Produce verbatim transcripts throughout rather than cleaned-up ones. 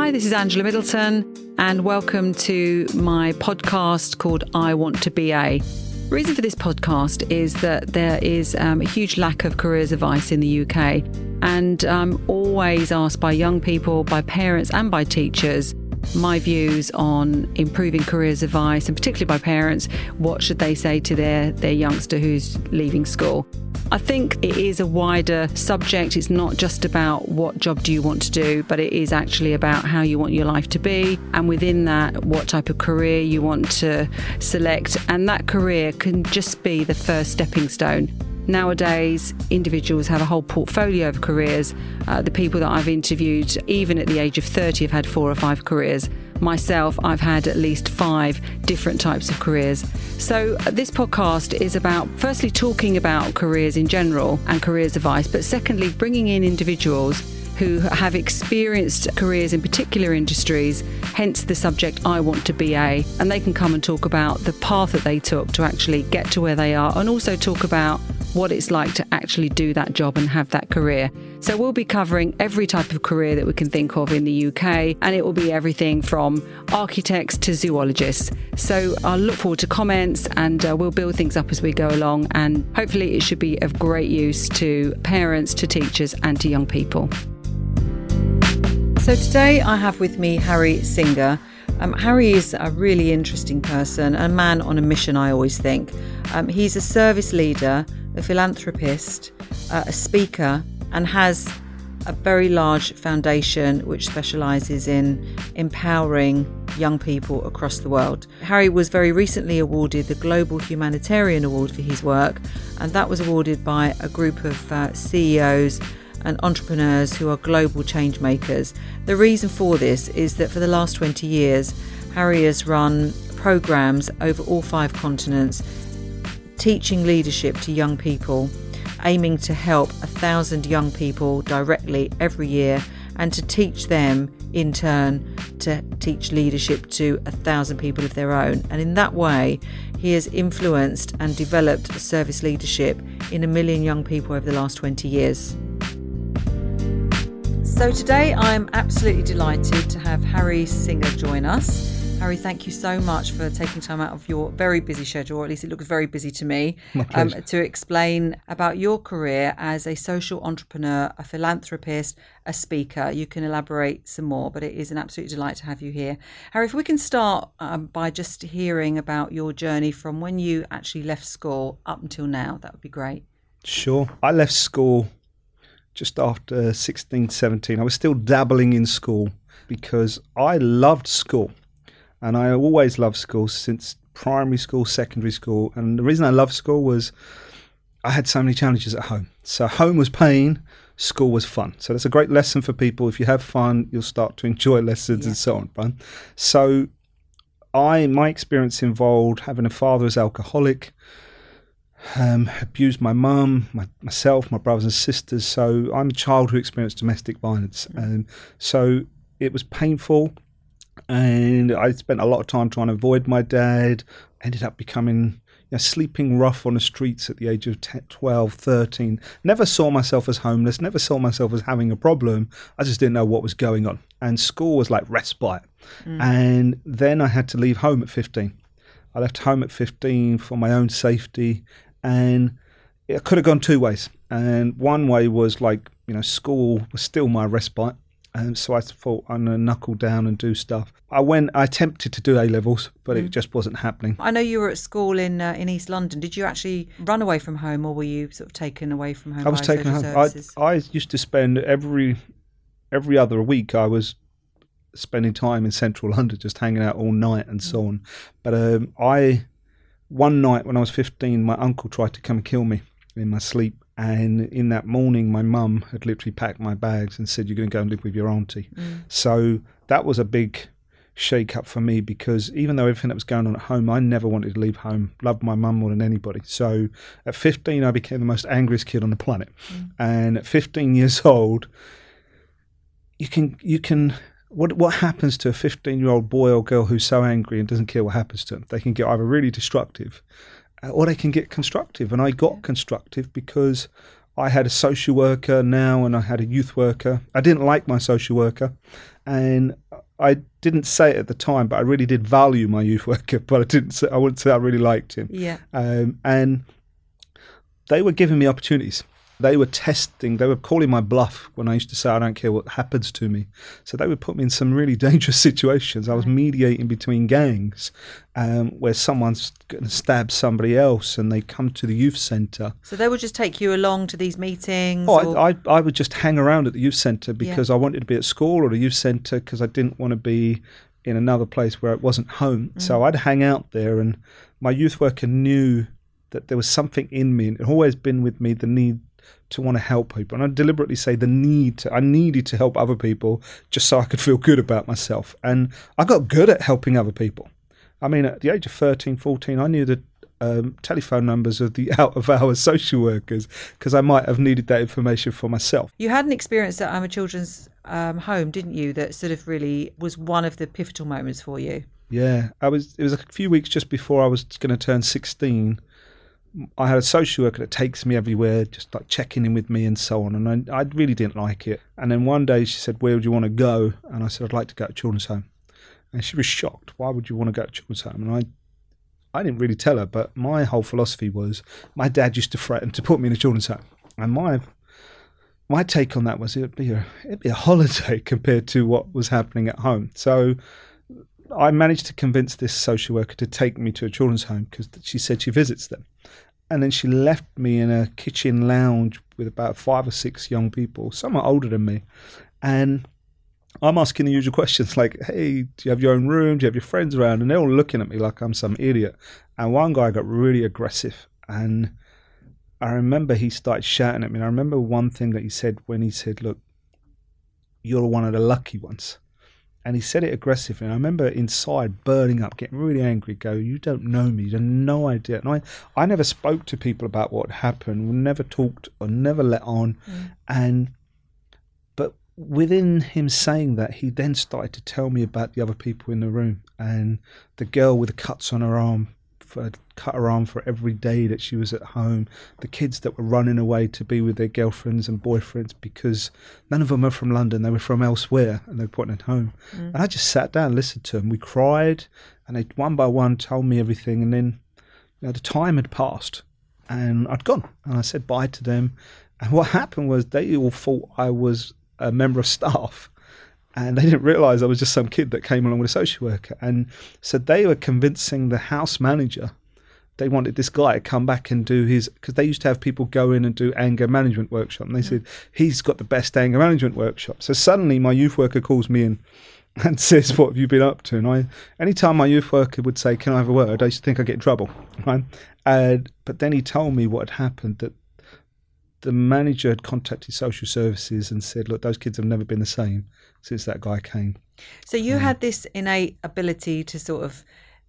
Hi, this is Angela Middleton, and welcome to my podcast called I Want to B A. The reason for this podcast is that there is um, a huge lack of careers advice in the U K, and I'm always asked by young people, by parents and by teachers, my views on improving careers advice, and particularly by parents, what should they say to their, their youngster who's leaving school. I think it is a wider subject. It's not just about what job do you want to do, but it is actually about how you want your life to be. And within that, what type of career you want to select. And that career can just be the first stepping stone. Nowadays, individuals have a whole portfolio of careers. Uh, the people that I've interviewed, even at the age of thirty, have had four or five careers. Myself, I've had at least five different types of careers. So uh, this podcast is about, firstly, talking about careers in general and careers advice, but secondly, bringing in individuals who have experienced careers in particular industries, hence the subject I Want to B A, and they can come and talk about the path that they took to actually get to where they are, and also talk about what it's like to actually do that job and have that career. So we'll be covering every type of career that we can think of in the U K, and it will be everything from architects to zoologists. So I'll look forward to comments, and uh, we'll build things up as we go along, and hopefully it should be of great use to parents, to teachers and to young people. So today I have with me Harry Singer. Um, Harry is a really interesting person, a man on a mission, I always think. Um, he's a service leader, a philanthropist, uh, a speaker, and has a very large foundation which specialises in empowering young people across the world. Harry was very recently awarded the Global Humanitarian Award for his work, and that was awarded by a group of uh, C E Os and entrepreneurs who are global change makers. The reason for this is that for the last twenty years, Harry has run programs over all five continents, teaching leadership to young people, aiming to help a thousand young people directly every year, and to teach them in turn to teach leadership to a thousand people of their own. And in that way, he has influenced and developed service leadership in a million young people over the last twenty years. So today I'm absolutely delighted to have Harry Singer join us. Harry, thank you so much for taking time out of your very busy schedule, or at least it looks very busy to me, um, to explain about your career as a social entrepreneur, a philanthropist, a speaker. You can elaborate some more, but it is an absolute delight to have you here. Harry, if we can start um, by just hearing about your journey from when you actually left school up until now, that would be great. Sure. I left school just after sixteen, seventeen. I was still dabbling in school because I loved school. And I always loved school since primary school, secondary school. And the reason I loved school was I had so many challenges at home. So home was pain, school was fun. So that's a great lesson for people. If you have fun, you'll start to enjoy lessons yeah. and so on. Right? So I, my experience involved having a father as alcoholic, Um, abused my mum, my, myself, my brothers and sisters. So I'm a child who experienced domestic violence. Um, so it was painful, and I spent a lot of time trying to avoid my dad. Ended up becoming, you know, sleeping rough on the streets at the age of ten, twelve, thirteen. Never saw myself as homeless, never saw myself as having a problem. I just didn't know what was going on. And school was like respite. Mm. And then I had to leave home at fifteen. I left home at fifteen for my own safety. And it could have gone two ways. And one way was like, you know, school was still my respite. And so I thought I'm going to knuckle down and do stuff. I went, I attempted to do A-levels, but mm. it just wasn't happening. I know you were at school in uh, in East London. Did you actually run away from home, or were you sort of taken away from home? I was by taken social home. Services? I, I used to spend every every other week, I was spending time in central London, just hanging out all night and mm. so on. But um, I... One night when I was fifteen, my uncle tried to come and kill me in my sleep. And in that morning, my mum had literally packed my bags and said, you're going to go and live with your auntie. Mm. So that was a big shake-up for me, because even though everything that was going on at home, I never wanted to leave home. Loved my mum more than anybody. So at fifteen, I became the most angriest kid on the planet. Mm. And at fifteen years old, you can you can... What what happens to a fifteen-year-old boy or girl who's so angry and doesn't care what happens to them? They can get either really destructive uh, or they can get constructive. And I got constructive because I had a social worker now and I had a youth worker. I didn't like my social worker, and I didn't say it at the time, but I really did value my youth worker, but I didn't say, I wouldn't say I really liked him. Yeah. Um, and they were giving me opportunities. They were testing, they were calling my bluff when I used to say, I don't care what happens to me. So they would put me in some really dangerous situations. I was mediating between gangs um, where someone's going to stab somebody else and they come to the youth centre. So they would just take you along to these meetings? Oh, I, I, I would just hang around at the youth centre because yeah. I wanted to be at school or the youth centre because I didn't want to be in another place where it wasn't home. Mm. So I'd hang out there, and my youth worker knew that there was something in me, and it had always been with me, the need to want to help people. And I deliberately say the need to, I needed to help other people just so I could feel good about myself. And I got good at helping other people. I mean, at the age of thirteen, fourteen, I knew the um, telephone numbers of the out-of-hours social workers because I might have needed that information for myself. You had an experience at I'm a Children's um, Home, didn't you, that sort of really was one of the pivotal moments for you? Yeah, I was. It was a few weeks just before I was going to turn sixteen. I had a social worker that takes me everywhere, just like checking in with me and so on. And I, I really didn't like it. And then one day she said, where would you want to go? And I said, I'd like to go to Children's Home. And she was shocked. Why would you want to go to Children's Home? And I, I didn't really tell her, but my whole philosophy was my dad used to threaten to put me in a Children's Home. And my my take on that was it'd be a, it'd be a holiday compared to what was happening at home. So I managed to convince this social worker to take me to a children's home because she said she visits them. And then she left me in a kitchen lounge with about five or six young people, some are older than me. And I'm asking the usual questions like, hey, do you have your own room? Do you have your friends around? And they're all looking at me like I'm some idiot. And one guy got really aggressive. And I remember he started shouting at me. And I remember one thing that he said when he said, look, you're one of the lucky ones. And he said it aggressively. And I remember inside burning up, getting really angry, go, you don't know me, you have no idea. And I, I never spoke to people about what happened, we never talked or never let on. Mm. And but within him saying that, he then started to tell me about the other people in the room. And the girl with the cuts on her arm, for, cut her arm for every day that she was at home, the kids that were running away to be with their girlfriends and boyfriends because none of them were from London, they were from elsewhere and they were putting it home. Mm. And I just sat down and listened to them. We cried and they one by one told me everything. And then you know, the time had passed and I'd gone and I said bye to them. And what happened was they all thought I was a member of staff. And they didn't realise I was just some kid that came along with a social worker. And so they were convincing the house manager. They wanted this guy to come back and do his... Because they used to have people go in and do anger management workshop. And they said, he's got the best anger management workshop. So suddenly my youth worker calls me in and says, what have you been up to? And I, anytime my youth worker would say, can I have a word? I used to think I'd get in trouble. Right? And, but then he told me what had happened, that the manager had contacted social services and said, look, those kids have never been the same since that guy came. So you um, had this innate ability to sort of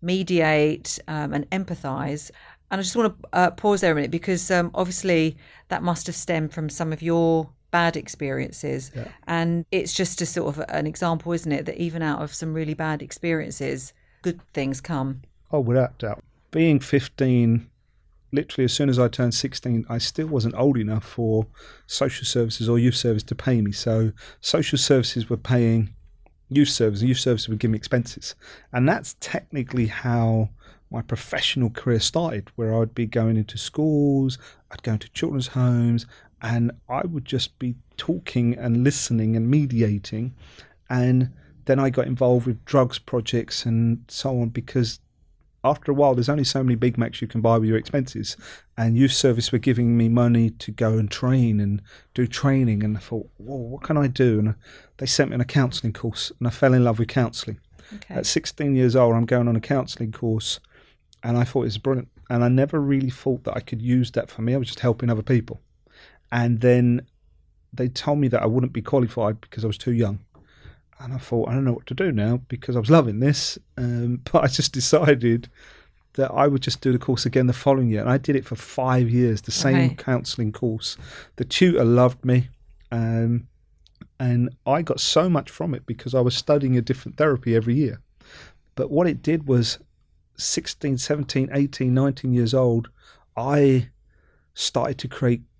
mediate um, and empathise. And I just want to uh, pause there a minute because um, obviously that must have stemmed from some of your bad experiences. Yeah. And it's just a sort of an example, isn't it, that even out of some really bad experiences, good things come. Oh, without doubt. Being fifteen... Literally, as soon as I turned sixteen, I still wasn't old enough for social services or youth service to pay me. So social services were paying youth service, and youth services would give me expenses. And that's technically how my professional career started, where I'd be going into schools, I'd go into children's homes, and I would just be talking and listening and mediating. And then I got involved with drugs projects and so on because after a while, there's only so many Big Macs you can buy with your expenses. And youth service were giving me money to go and train and do training. And I thought, whoa, what can I do? And they sent me on a counselling course and I fell in love with counselling. Okay. At sixteen years old, I'm going on a counselling course and I thought it was brilliant. And I never really thought that I could use that for me. I was just helping other people. And then they told me that I wouldn't be qualified because I was too young. And I thought, I don't know what to do now because I was loving this. Um, but I just decided that I would just do the course again the following year. And I did it for five years, the same okay. counselling course. The tutor loved me. Um, and I got so much from it because I was studying a different therapy every year. But what it did was sixteen, seventeen, eighteen, nineteen years old, I started to create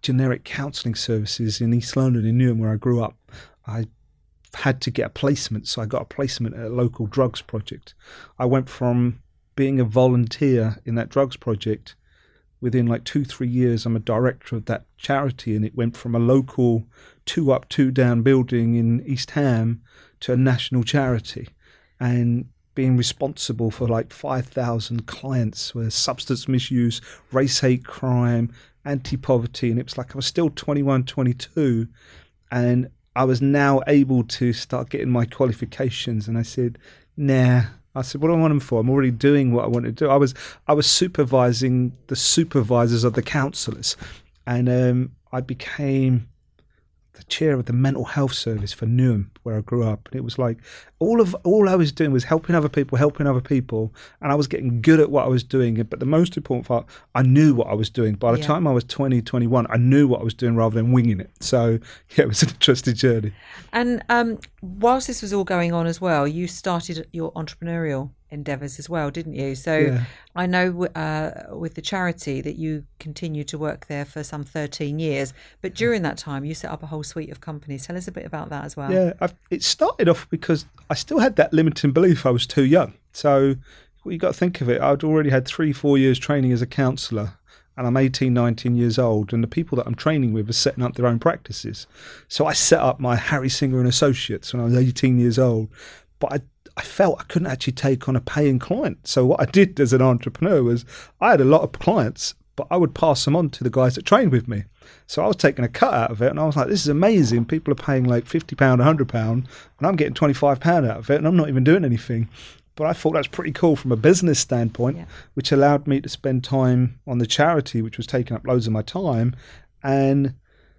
generic counselling services in East London, in Newham, where I grew up. I had to get a placement, so I got a placement at a local drugs project. I went from being a volunteer in that drugs project. Within like two, three years, I'm a director of that charity, and it went from a local two up, two down building in East Ham to a national charity, and being responsible for like five thousand clients with substance misuse, race hate crime, anti-poverty. And it was like I was still twenty-one, twenty-two, and I was now able to start getting my qualifications. And I said, nah. I said, what do I want them for? I'm already doing what I want to do. I was I was supervising the supervisors of the counsellors, and um, I became the chair of the mental health service for Newham, where I grew up. And it was like all of all I was doing was helping other people, helping other people, and I was getting good at what I was doing. But the most important part, I knew what I was doing. By the yeah. time I was twenty, twenty-one, I knew what I was doing rather than winging it. So yeah, it was an interesting journey. And um, whilst this was all going on as well, you started your entrepreneurial endeavours as well, didn't you? So yeah. I know uh, with the charity that you continued to work there for some thirteen years, but during that time you set up a whole suite of companies. Tell us a bit about that as well. Yeah, I've, it started off because I still had that limiting belief I was too young. So well, you got to think of it. I'd already had three, four years training as a counsellor, and I'm eighteen, nineteen years old, and the people that I'm training with are setting up their own practices. So I set up my Harry Singer and Associates when I was eighteen years old, but I I felt I couldn't actually take on a paying client. So what I did as an entrepreneur was I had a lot of clients, but I would pass them on to the guys that trained with me. So I was taking a cut out of it, and I was like, this is amazing. People are paying like fifty pounds, one hundred pounds, and I'm getting twenty-five pounds out of it, and I'm not even doing anything. But I thought that's pretty cool from a business standpoint, yeah. which allowed me to spend time on the charity, which was taking up loads of my time. And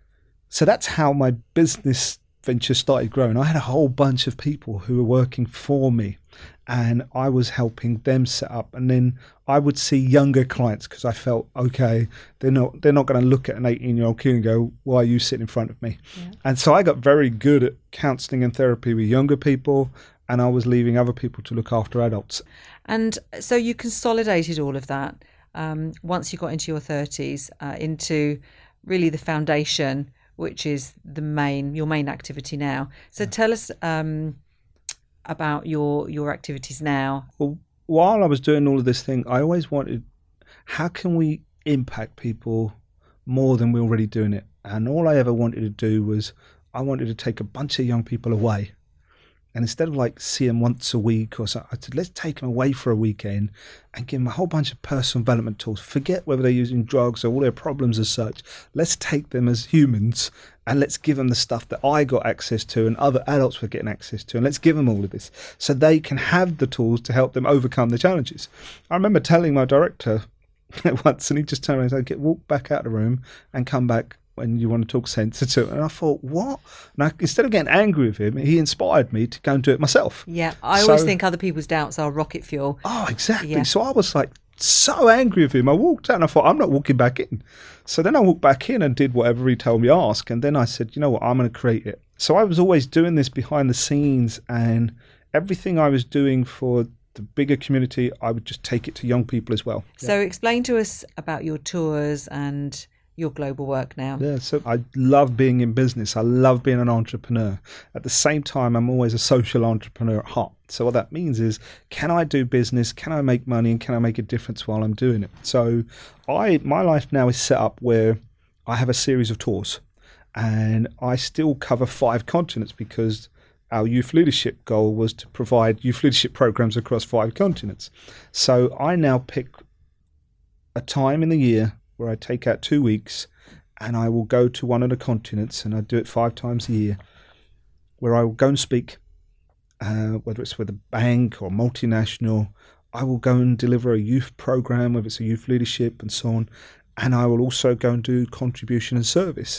so that's how my business venture started growing. I had a whole bunch of people who were working for me, and I was helping them set up. And then I would see younger clients because I felt, okay, they're not they're not going to look at an eighteen-year-old kid and go, why are you sitting in front of me? Yeah. And so I got very good at counselling and therapy with younger people, and I was leaving other people to look after adults. And so you consolidated all of that um, once you got into your thirties uh, into really the foundation, which is the main your main activity now. So yeah. tell us um, about your your activities now. Well, while I was doing all of this thing, I always wanted, how can we impact people more than we're already doing it? And all I ever wanted to do was I wanted to take a bunch of young people away. And instead of like see them once a week or so, I said, let's take them away for a weekend and give them a whole bunch of personal development tools. Forget whether they're using drugs or all their problems as such. Let's take them as humans and let's give them the stuff that I got access to and other adults were getting access to. And let's give them all of this so they can have the tools to help them overcome the challenges. I remember telling my director once, and he just turned around and said, walk back out of the room and come back when you want to talk sense to it. And I thought, what? And I, instead of getting angry with him, he inspired me to go and do it myself. Yeah, I so, always think other people's doubts are rocket fuel. Oh, exactly. Yeah. So I was like so angry with him. I walked out and I thought, I'm not walking back in. So then I walked back in and did whatever he told me to ask. And then I said, you know what, I'm going to create it. So I was always doing this behind the scenes, and everything I was doing for the bigger community, I would just take it to young people as well. So yeah. Explain to us about your tours and your global work now. Yeah, so I love being in business. I love being an entrepreneur. At the same time, I'm always a social entrepreneur at heart. So what that means is, can I do business? Can I make money? And can I make a difference while I'm doing it? So I, my life now is set up where I have a series of tours, and I still cover five continents because our youth leadership goal was to provide youth leadership programs across five continents. So I now pick a time in the year where I take out two weeks and I will go to one of the continents, and I do it five times a year, where I will go and speak, uh, whether it's with a bank or multinational. I will go and deliver a youth program, whether it's a youth leadership and so on. And I will also go and do contribution and service.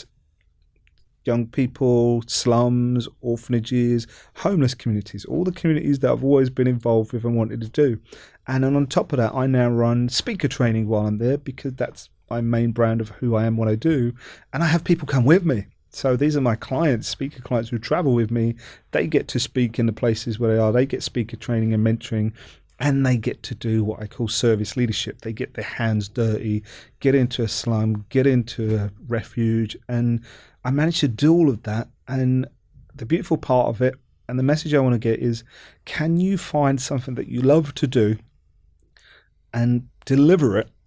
Young people, slums, orphanages, homeless communities, all the communities that I've always been involved with and wanted to do. And then on top of that, I now run speaker training while I'm there, because that's my main brand of who I am, what I do. And I have people come with me. So these are my clients, speaker clients who travel with me. They get to speak in the places where they are. They get speaker training and mentoring. and they get to do what I call service leadership. They get their hands dirty, get into a slum, get into a refuge, and I managed to do all of that. And the beautiful part of it, and the message I want to get is, can you find something that you love to do and deliver it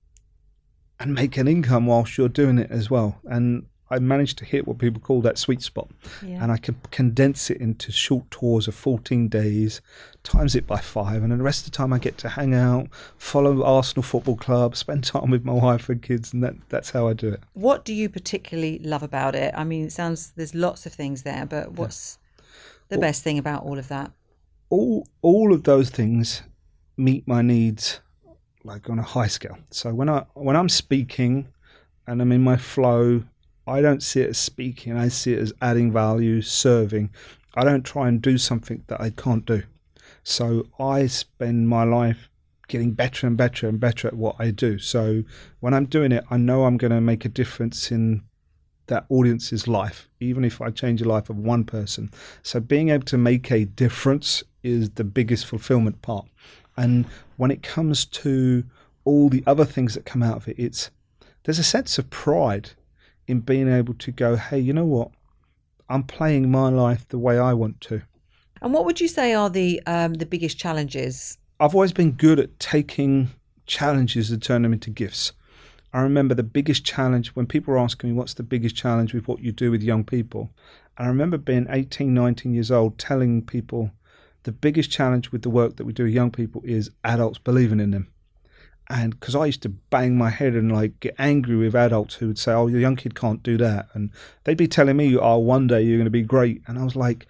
and make an income whilst you're doing it as well? And I managed to hit what people call that sweet spot. Yeah. And I can condense it into short tours of fourteen days, times it by five, and then the rest of the time I get to hang out, follow Arsenal Football Club, spend time with my wife and kids, and that, that's how I do it. What do you particularly love about it? I mean, it sounds, there's lots of things there, but what's yeah. the well, best thing about all of that? All all of those things meet my needs, like on a high scale. So when I when I'm speaking and I'm in my flow, I don't see it as speaking. I see it as adding value, serving. I don't try and do something that I can't do. So I spend my life getting better and better and better at what I do. So when I'm doing it, I know I'm going to make a difference in that audience's life, even if I change the life of one person. So being able to make a difference is the biggest fulfillment part. And when it comes to all the other things that come out of it, it's there's a sense of pride in being able to go, hey, you know what? I'm playing my life the way I want to. And what would you say are the um, the biggest challenges? I've always been good at taking challenges and turning them into gifts. I remember the biggest challenge when people were asking me, what's the biggest challenge with what you do with young people? And I remember being eighteen, nineteen years old, telling people the biggest challenge with the work that we do with young people is adults believing in them. And because I used to bang my head and like get angry with adults who would say, oh, your young kid can't do that. And they'd be telling me, oh, one day you're going to be great. And I was like,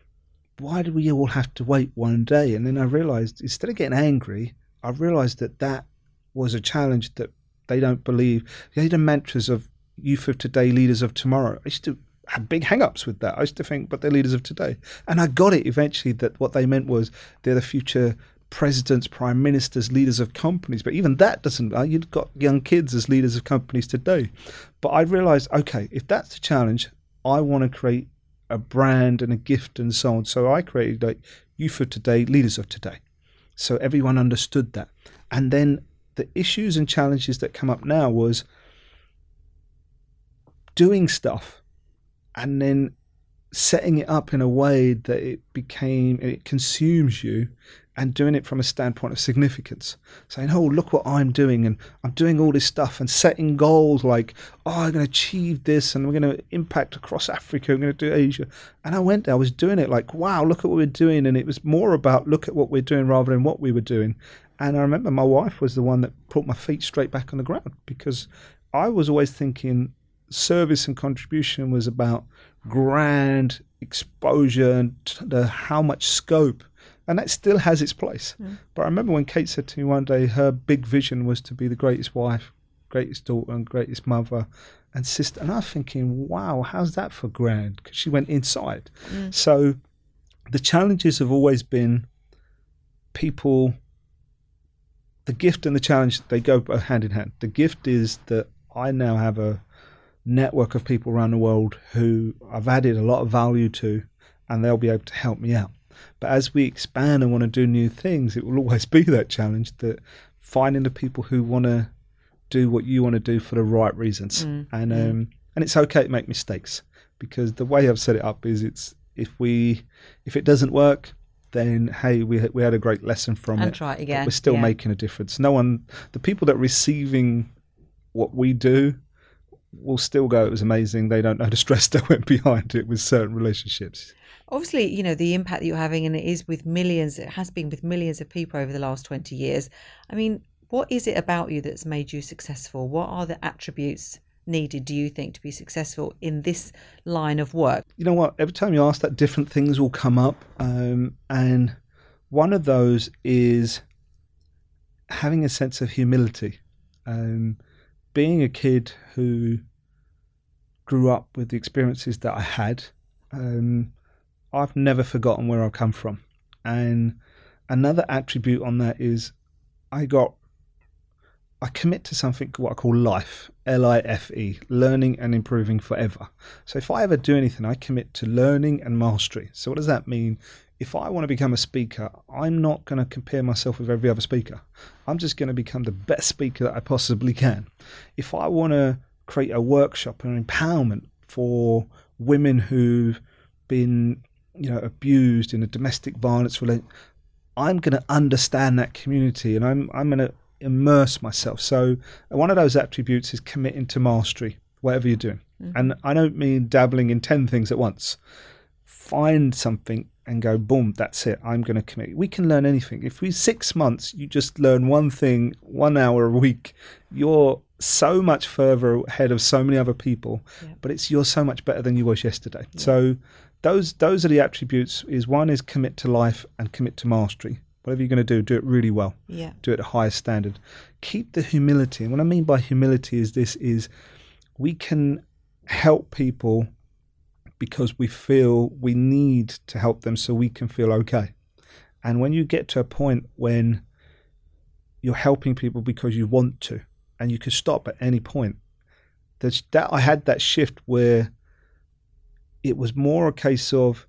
why do we all have to wait one day? And then I realized, instead of getting angry, I realized that that was a challenge that they don't believe. The hidden mantras of youth of today, leaders of tomorrow. I used to have big hang-ups with that. I used to think, but they're leaders of today. And I got it eventually that what they meant was they're the future presidents, prime ministers, leaders of companies. But even that doesn't, uh, you've got young kids as leaders of companies today. But I realized, okay, if that's the challenge, I want to create a brand and a gift and so on. So I created like youth of today, leaders of today. So everyone understood that. And then the issues and challenges that come up now was doing stuff and then setting it up in a way that it became, it consumes you, and doing it from a standpoint of significance. Saying, oh, look what I'm doing, and I'm doing all this stuff, and setting goals like, oh, I'm going to achieve this, and we're going to impact across Africa, I'm going to do Asia. And I went there, I was doing it like, wow, look at what we're doing. And it was more about look at what we're doing rather than what we were doing. And I remember my wife was the one that put my feet straight back on the ground, because I was always thinking service and contribution was about grand exposure and the, how much scope. And that still has its place. Mm. But I remember when Kate said to me one day, her big vision was to be the greatest wife, greatest daughter, and greatest mother and sister. And I was thinking, wow, how's that for grand? Because she went inside. Mm. So the challenges have always been people, the gift and the challenge, they go hand in hand. The gift is that I now have a network of people around the world who I've added a lot of value to, and they'll be able to help me out. But as we expand and want to do new things, it will always be that challenge, that finding the people who want to do what you want to do for the right reasons. Mm. And mm. um, and it's okay to make mistakes, because the way I've set it up is it's if we if it doesn't work, then hey, we we had a great lesson from and it. Try it again. We're still yeah. making a difference. No one, the people that are receiving what we do will still go, it was amazing. They don't know the stress that went behind it with certain relationships. Obviously, you know, the impact that you're having, and it is with millions, it has been with millions of people over the last twenty years. I mean, what is it about you that's made you successful? What are the attributes needed, do you think, to be successful in this line of work? You know what? Every time you ask that, different things will come up. Um, and one of those is having a sense of humility. Um, being a kid who grew up with the experiences that I had, um, I've never forgotten where I've come from. And another attribute on that is I got, I commit to something what I call life, L I F E, learning and improving forever. So if I ever do anything, I commit to learning and mastery. So what does that mean? if I want to become a speaker, I'm not going to compare myself with every other speaker. I'm just going to become the best speaker that I possibly can. If I want to create a workshop and empowerment for women who've been, you know, abused in a domestic violence relationship, I'm going to understand that community and I'm I'm going to immerse myself. So one of those attributes is committing to mastery, whatever you're doing. Mm-hmm. And I don't mean dabbling in ten things at once. Find something and go, boom, that's it. I'm going to commit. We can learn anything. If we six months, you just learn one thing, one hour a week, you're so much further ahead of so many other people, yeah. but it's you're so much better than you was yesterday. Yeah. So those those are the attributes. Is one is commit to life and commit to mastery. Whatever you're going to do, do it really well. Yeah. Do it at the highest standard. Keep the humility. And what I mean by humility is this is we can help people because we feel we need to help them so we can feel okay. And when you get to a point when you're helping people because you want to, and you can stop at any point, there's that I had that shift where it was more a case of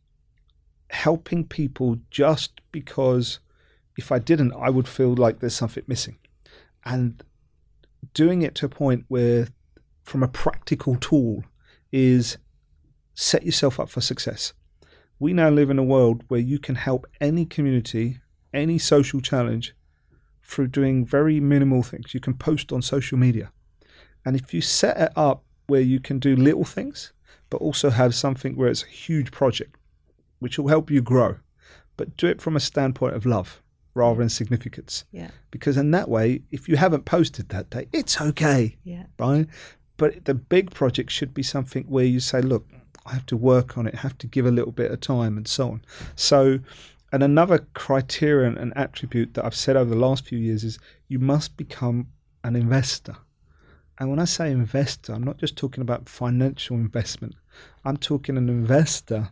helping people just because if I didn't, I would feel like there's something missing. And doing it to a point where, from a practical tool, is set yourself up for success. We now live in a world where you can help any community, any social challenge through doing very minimal things. You can post on social media. And if you set it up where you can do little things, but also have something where it's a huge project, which will help you grow, but do it from a standpoint of love rather than significance. Yeah. Because in that way, if you haven't posted that day, it's okay. Yeah. Right? But the big project should be something where you say, look, I have to work on it, have to give a little bit of time and so on. So, and another criterion and attribute that I've said over the last few years is you must become an investor. And when I say investor, I'm not just talking about financial investment. I'm talking an investor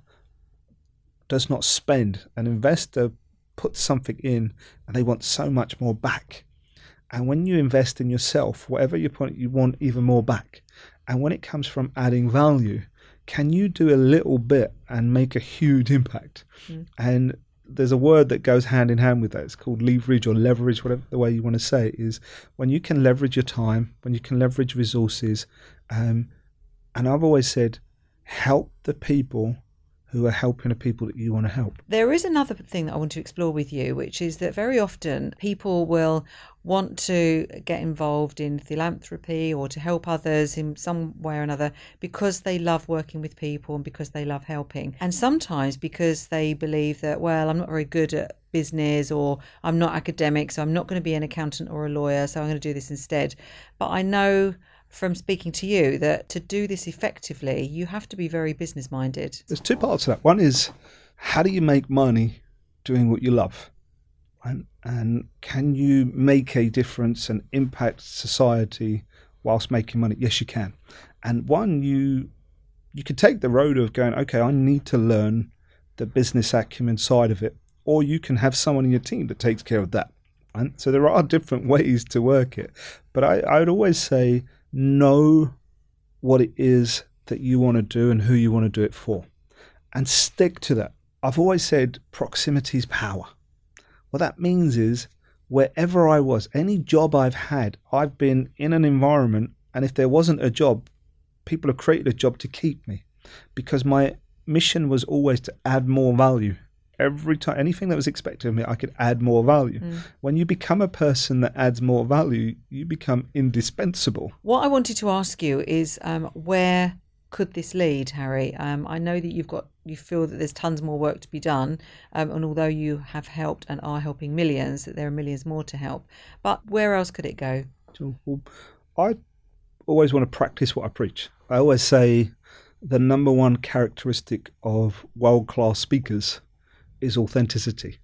does not spend. An investor puts something in and they want so much more back. And when you invest in yourself, whatever you put, you want even more back. And when it comes from adding value, can you do a little bit and make a huge impact? Mm. And there's a word that goes hand in hand with that. It's called leverage or leverage, whatever the way you want to say it is. When you can leverage your time, when you can leverage resources. Um, and I've always said, help the people who are helping the people that you want to help. There is another thing that I want to explore with you, which is that very often people will want to get involved in philanthropy or to help others in some way or another because they love working with people and because they love helping. And sometimes because they believe that, well, I'm not very good at business or I'm not academic, so I'm not going to be an accountant or a lawyer, so I'm going to do this instead. But I know from speaking to you that to do this effectively, you have to be very business minded. There's two parts to that. One is, how do you make money doing what you love? And, and can you make a difference and impact society whilst making money? Yes, you can. And one, you you could take the road of going, okay, I need to learn the business acumen side of it, or you can have someone in your team that takes care of that. And so there are different ways to work it. But I, I would always say, know what it is that you want to do and who you want to do it for, and stick to that. I've always said proximity is power. What that means is wherever I was, any job I've had, I've been in an environment, and if there wasn't a job, people have created a job to keep me, because my mission was always to add more value. Every time, anything that was expected of me, I could add more value. Mm. When you become a person that adds more value, you become indispensable. What I wanted to ask you is um, where could this lead, Harry? Um, I know that you've got, you feel that there's tons more work to be done, um, and although you have helped and are helping millions, that there are millions more to help. But where else could it go? Well, I always want to practice what I preach. I always say the number one characteristic of world-class speakers is authenticity.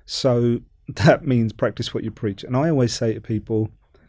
So that means practice what you preach. And I always say to people,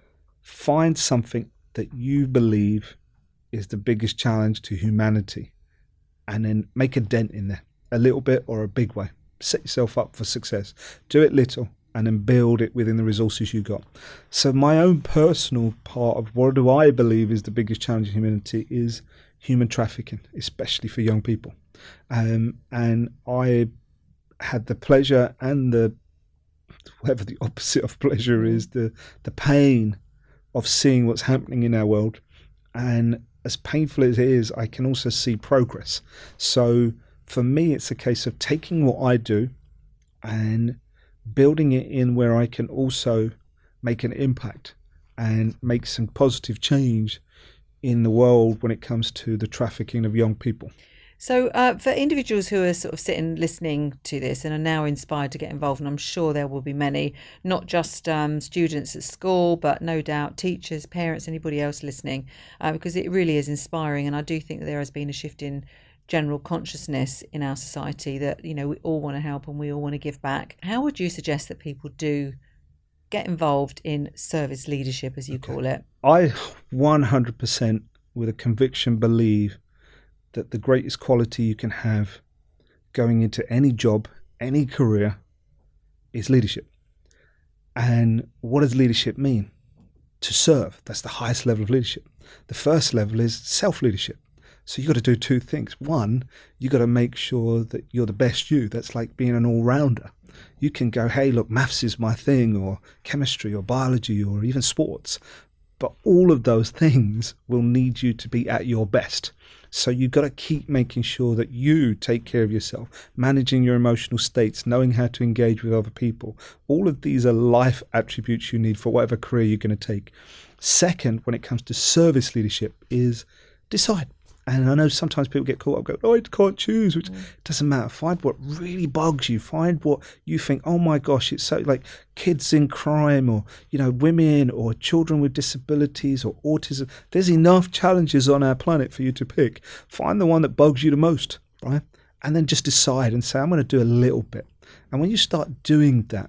find something that you believe is the biggest challenge to humanity, and then make a dent in there, a little bit or a big way. Set yourself up for success. Do it little and then build it within the resources you got. So my own personal part of what do I believe is the biggest challenge to humanity is human trafficking, especially for young people. Um, and I had the pleasure and the, whatever the opposite of pleasure is, the, the pain of seeing what's happening in our world. And as painful as it is, I can also see progress. So for me, it's a case of taking what I do and building it in where I can also make an impact and make some positive change in the world when it comes to the trafficking of young people. So uh, for individuals who are sort of sitting listening to this and are now inspired to get involved, and I'm sure there will be many, not just um, students at school, but no doubt teachers, parents, anybody else listening, uh, because it really is inspiring. And I do think that there has been a shift in general consciousness in our society that, you know, we all want to help and we all want to give back. How would you suggest that people do get involved in service leadership, as you okay. call it? I one hundred percent with a conviction believe that the greatest quality you can have going into any job, any career, is leadership. And what does leadership mean? To serve. That's the highest level of leadership. The first level is self-leadership. So you've got to do two things. One, you've got to make sure that you're the best you. That's like being an all-rounder. You can go, hey, look, maths is my thing, or chemistry, or biology, or even sports. But all of those things will need you to be at your best. So you've got to keep making sure that you take care of yourself, managing your emotional states, knowing how to engage with other people. All of these are life attributes you need for whatever career you're going to take. Second, when it comes to service leadership, is decide. And I know sometimes people get caught up going, oh, I can't choose, which mm. doesn't matter. Find what really bugs you. Find what you think, oh my gosh, it's so like kids in crime, or, you know, women or children with disabilities or autism. There's enough challenges on our planet for you to pick. Find the one that bugs you the most, right? And then just decide and say, I'm going to do a little bit. And when you start doing that,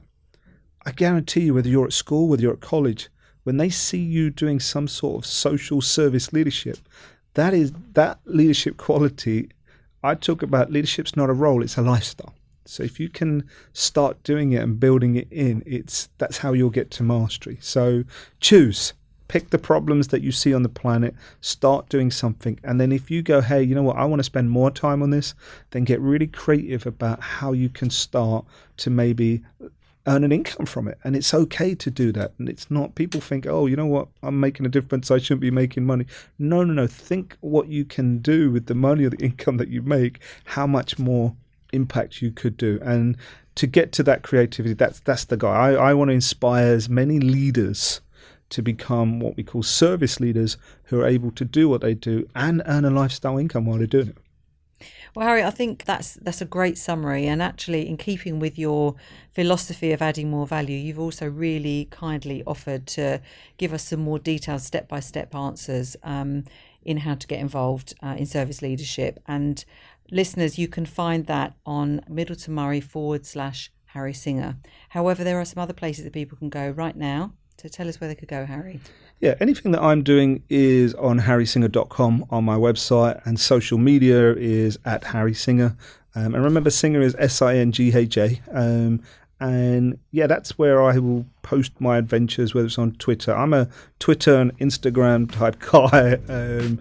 I guarantee you, whether you're at school, whether you're at college, when they see you doing some sort of social service leadership, That is that leadership quality. I talk about leadership's not a role, it's a lifestyle. So if you can start doing it and building it in, it's that's how you'll get to mastery. So choose, pick the problems that you see on the planet, start doing something. And then if you go, hey, you know what, I want to spend more time on this, then get really creative about how you can start to maybe earn an income from it. And it's okay to do that. And it's not, people think, oh, you know what, I'm making a difference, I shouldn't be making money. No, no, no. Think what you can do with the money or the income that you make, how much more impact you could do. And to get to that creativity, that's that's the guy. I, I want to inspire as many leaders to become what we call service leaders, who are able to do what they do and earn a lifestyle income while they're doing it. Well, Harry, I think that's that's a great summary. And actually, in keeping with your philosophy of adding more value, you've also really kindly offered to give us some more detailed step-by-step answers um, in how to get involved uh, in service leadership. And listeners, you can find that on Middleton Murray forward slash Harry Singer. However, there are some other places that people can go right now. So tell us where they could go, Harry. Yeah, anything that I'm doing is on harry singer dot com on my website, and social media is at Harry Singer. Um, and remember, Singer is S I N G H A. Um, and yeah, that's where I will post my adventures, whether it's on Twitter. I'm a Twitter and Instagram type guy. Um,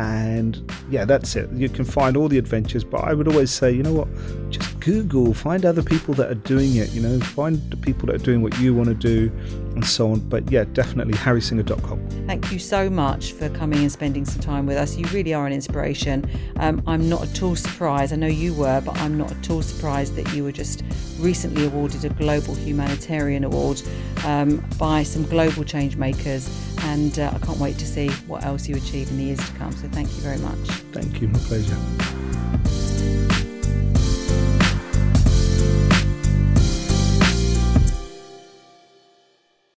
and yeah, that's it. You can find all the adventures. But I would always say, you know what, just Google, find other people that are doing it, you know, find the people that are doing what you want to do, and so on. But yeah, definitely harry singer dot com. Thank you so much for coming and spending some time with us. You really are an inspiration. Um, I'm not at all surprised. I know you were, but I'm not at all surprised that you were just recently awarded a Global Humanitarian Award um, by some global change makers. And uh, I can't wait to see what else you achieve in the years to come. So thank you very much. Thank you. My pleasure.